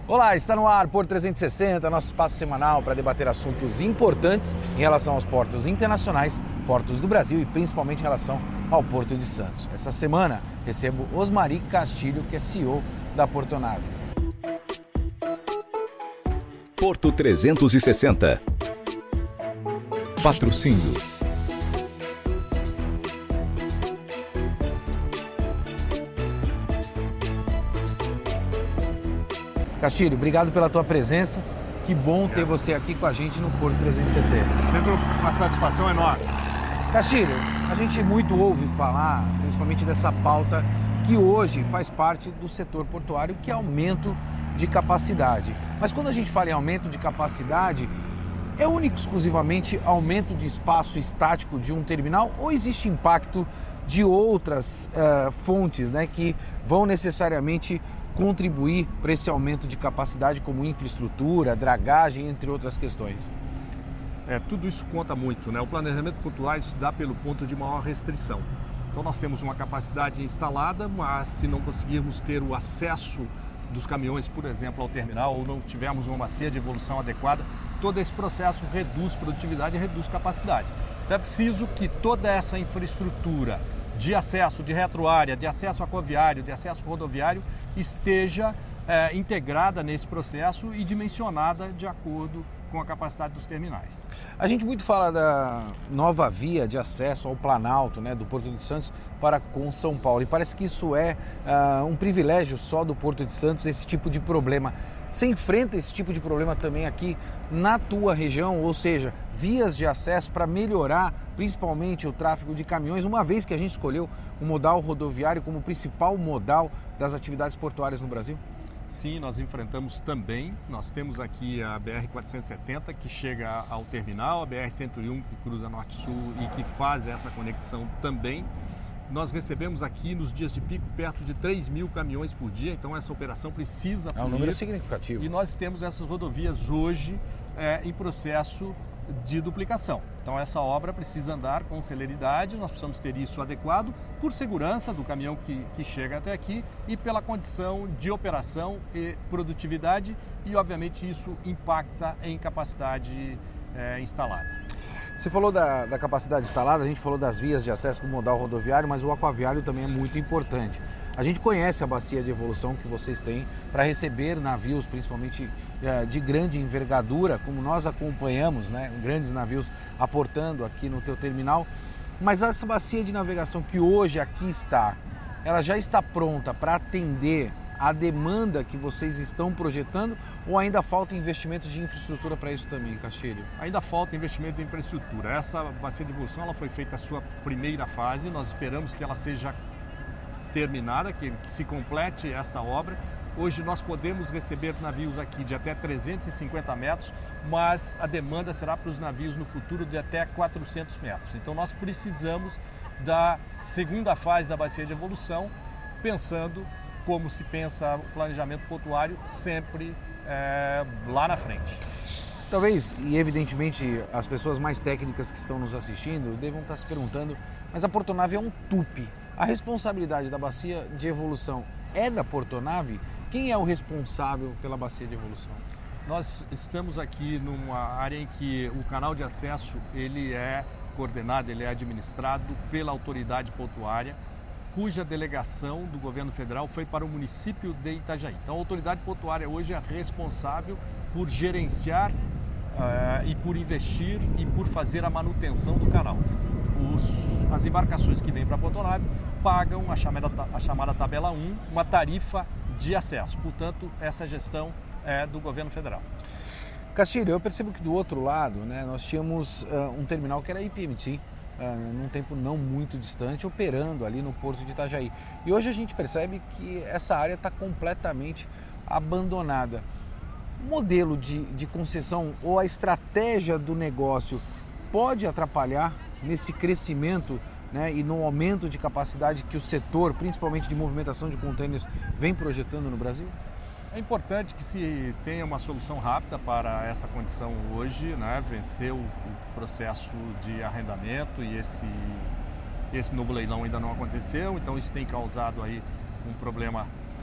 Olá, está no ar Porto 360, nosso espaço semanal para debater assuntos importantes em relação aos portos internacionais, portos do Brasil e principalmente em relação ao Porto de Santos. Essa semana recebo Osmari Castilho, que é CEO da Portonave. Porto 360. Patrocínio. Castilho, obrigado pela tua presença. Que bom ter você aqui com a gente no Porto 360. Sempre uma satisfação enorme. Castilho, a gente muito ouve falar, principalmente dessa pauta que hoje faz parte do setor portuário, que é aumento de capacidade. Mas quando a gente fala em aumento de capacidade, é único exclusivamente aumento de espaço estático de um terminal ou existe impacto de outras fontes, né, que vão necessariamente contribuir para esse aumento de capacidade, como infraestrutura, dragagem, entre outras questões? Tudo isso conta muito, né? O planejamento portuário se dá pelo ponto de maior restrição. Então nós temos uma capacidade instalada, mas se não conseguirmos ter o acesso dos caminhões, por exemplo, ao terminal, ou não tivermos uma bacia de evolução adequada, todo esse processo reduz produtividade e reduz capacidade. Então é preciso que toda essa infraestrutura de acesso de retroárea, de acesso aquaviário, de acesso rodoviário, esteja integrada nesse processo e dimensionada de acordo com a capacidade dos terminais. A gente muito fala da nova via de acesso ao Planalto, né, do Porto de Santos para com São Paulo, e parece que isso é um privilégio só do Porto de Santos, esse tipo de problema. Você enfrenta esse tipo de problema também aqui na tua região, ou seja, vias de acesso para melhorar principalmente o tráfego de caminhões, uma vez que a gente escolheu o modal rodoviário como principal modal das atividades portuárias no Brasil? Sim, nós enfrentamos também. Nós temos aqui a BR-470 que chega ao terminal, a BR-101 que cruza Norte-Sul e que faz essa conexão também. Nós recebemos aqui nos dias de pico perto de 3.000 caminhões por dia, então essa operação precisa fluir. É um número significativo. E nós temos essas rodovias hoje em processo de duplicação. Então essa obra precisa andar com celeridade, nós precisamos ter isso adequado por segurança do caminhão que chega até aqui e pela condição de operação e produtividade e obviamente isso impacta em capacidade instalada. Você falou da capacidade instalada, a gente falou das vias de acesso do modal rodoviário, mas o aquaviário também é muito importante. A gente conhece a bacia de evolução que vocês têm para receber navios, principalmente de grande envergadura, como nós acompanhamos, né, grandes navios aportando aqui no teu terminal. Mas essa bacia de navegação que hoje aqui está, ela já está pronta para atender a demanda que vocês estão projetando ou ainda falta investimentos de infraestrutura para isso também, Castilho? Ainda falta investimento em infraestrutura. Essa bacia de evolução ela foi feita a sua primeira fase, nós esperamos que ela seja terminada, que se complete esta obra. Hoje nós podemos receber navios aqui de até 350 metros, mas a demanda será para os navios no futuro de até 400 metros. Então nós precisamos da segunda fase da bacia de evolução, pensando como se pensa o planejamento portuário sempre lá na frente. Talvez, e evidentemente, as pessoas mais técnicas que estão nos assistindo devam estar se perguntando, mas a Portonave é um TUP. A responsabilidade da bacia de evolução é da Portonave? Quem é o responsável pela bacia de evolução? Nós estamos aqui numa área em que o canal de acesso ele é coordenado, ele é administrado pela autoridade portuária, cuja delegação do governo federal foi para o município de Itajaí. Então a autoridade portuária hoje é responsável por gerenciar e por investir e por fazer a manutenção do canal. As embarcações que vêm para a Portonave pagam a chamada tabela 1, uma tarifa de acesso. Portanto, essa gestão é do governo federal. Castilho, eu percebo que do outro lado, né, nós tínhamos um terminal que era IPMT, num tempo não muito distante, operando ali no Porto de Itajaí. E hoje a gente percebe que essa área está completamente abandonada. O modelo de concessão ou a estratégia do negócio pode atrapalhar nesse crescimento, né, e no aumento de capacidade que o setor, principalmente de movimentação de contêineres, vem projetando no Brasil? É importante que se tenha uma solução rápida para essa condição hoje, né? Vencer o processo de arrendamento e esse novo leilão ainda não aconteceu, então isso tem causado aí um problema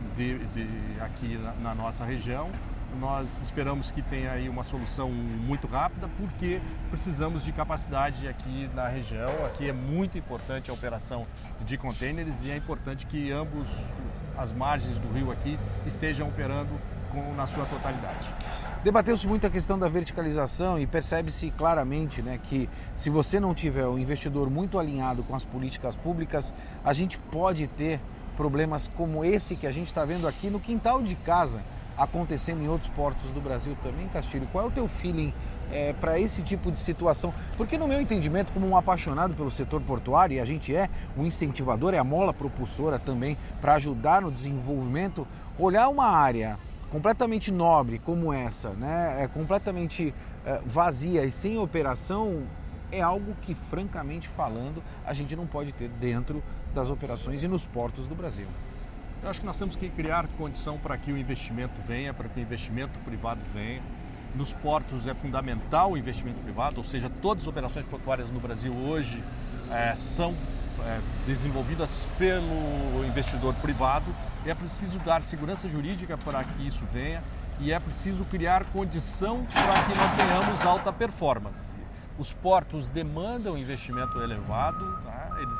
aqui na nossa região. Nós esperamos que tenha aí uma solução muito rápida, porque precisamos de capacidade aqui na região. Aqui é muito importante a operação de contêineres e é importante que ambos as margens do rio aqui estejam operando na sua totalidade. Debateu-se muito a questão da verticalização e percebe-se claramente, né, que se você não tiver um investidor muito alinhado com as políticas públicas, a gente pode ter problemas como esse que a gente está vendo aqui no quintal de casa, acontecendo em outros portos do Brasil também. Castilho, qual é o teu feeling para esse tipo de situação? Porque no meu entendimento, como um apaixonado pelo setor portuário, e a gente é um incentivador, é a mola propulsora também para ajudar no desenvolvimento, olhar uma área completamente nobre como essa, né, completamente vazia e sem operação, é algo que, francamente falando, a gente não pode ter dentro das operações e nos portos do Brasil. Eu acho que nós temos que criar condição para que o investimento venha, para que o investimento privado venha. Nos portos é fundamental o investimento privado, ou seja, todas as operações portuárias no Brasil hoje são desenvolvidas pelo investidor privado. É preciso dar segurança jurídica para que isso venha e é preciso criar condição para que nós tenhamos alta performance. Os portos demandam investimento elevado, tá? Eles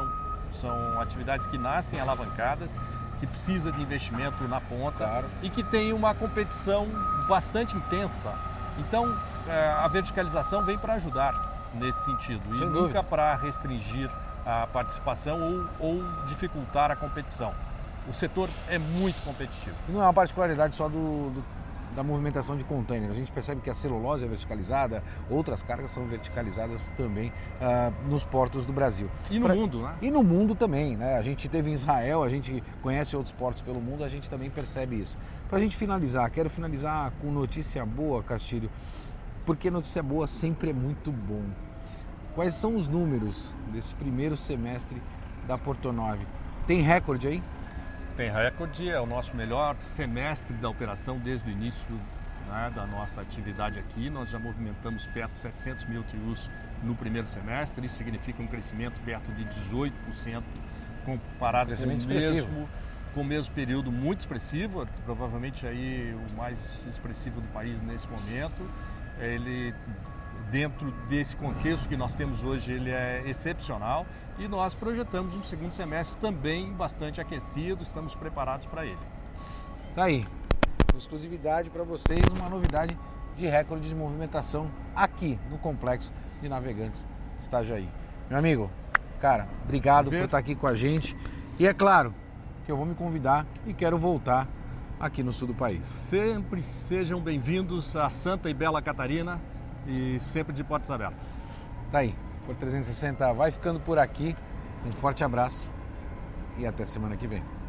são atividades que nascem alavancadas, que precisa de investimento na ponta, claro, e que tem uma competição bastante intensa. Então, a verticalização vem para ajudar nesse sentido e nunca para restringir a participação ou dificultar a competição. O setor é muito competitivo. Não é uma particularidade só da movimentação de contêineres. A gente percebe que a celulose é verticalizada, outras cargas são verticalizadas também nos portos do Brasil. E no mundo, né? E no mundo também, né? A gente teve em Israel, a gente conhece outros portos pelo mundo, a gente também percebe isso. Para a gente finalizar, quero finalizar com notícia boa, Castilho, porque notícia boa sempre é muito bom. Quais são os números desse primeiro semestre da Portonove? Tem recorde aí? Tem recorde, é o nosso melhor semestre da operação desde o início, né, da nossa atividade aqui. Nós já movimentamos perto de 700 mil TEUs no primeiro semestre, isso significa um crescimento perto de 18% comparado com o mesmo período, muito expressivo, provavelmente aí o mais expressivo do país nesse momento. Ele, dentro desse contexto que nós temos hoje, ele é excepcional e nós projetamos um segundo semestre também bastante aquecido, estamos preparados para ele. Tá aí, exclusividade para vocês, uma novidade de recorde de movimentação aqui no Complexo de Navegantes Itajaí. Meu amigo, cara, obrigado por estar aqui com a gente e é claro que eu vou me convidar e quero voltar aqui no sul do país. Sempre sejam bem-vindos a Santa e Bela Catarina e sempre de portas abertas. Tá aí, Porto 360 vai ficando por aqui. Um forte abraço e até semana que vem.